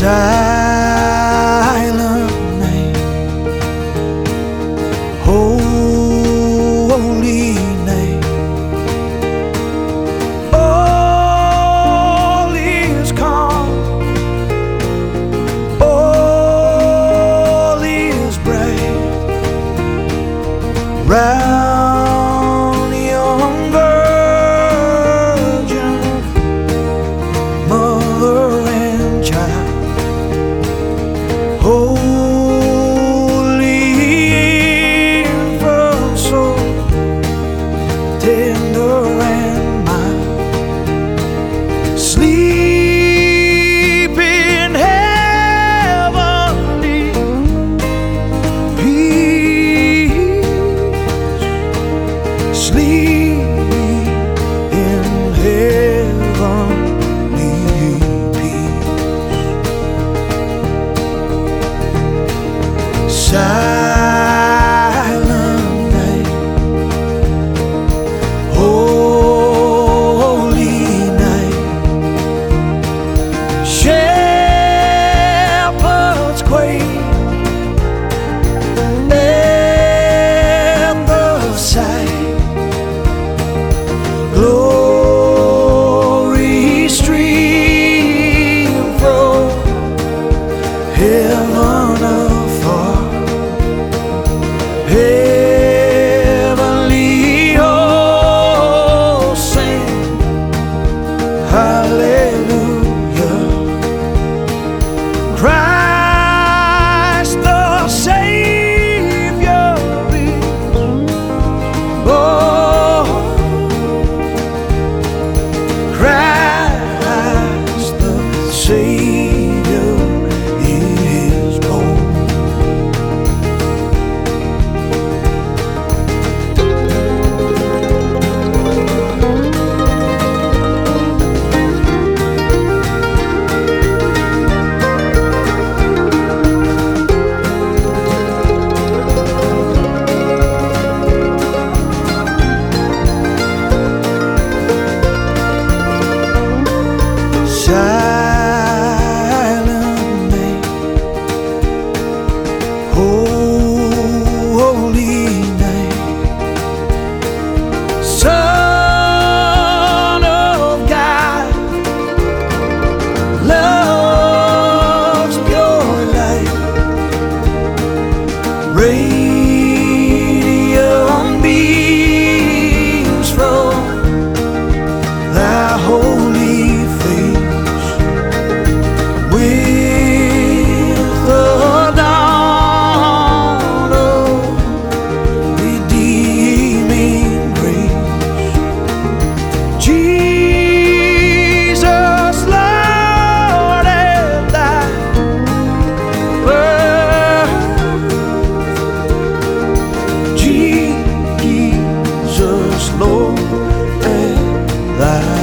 silent name, holy name. All is calm, all is bright round the young virgin, mother and child. Holy infant, so tender and mild, sleep in heavenly peace, sleep in heavenly peace. Silent night, holy night, shepherds quake at the sight, glory stream from heaven afar. Heavenly hosts sing hallelujah. Christ the Savior is born. Christ the Savior is born. Silent night, holy night, Son of God, love's pure light, radiant beams from thy holy face, with the dawn of redeeming grace. Jesus, Lord, and thy birth, Jesus, Lord, and thy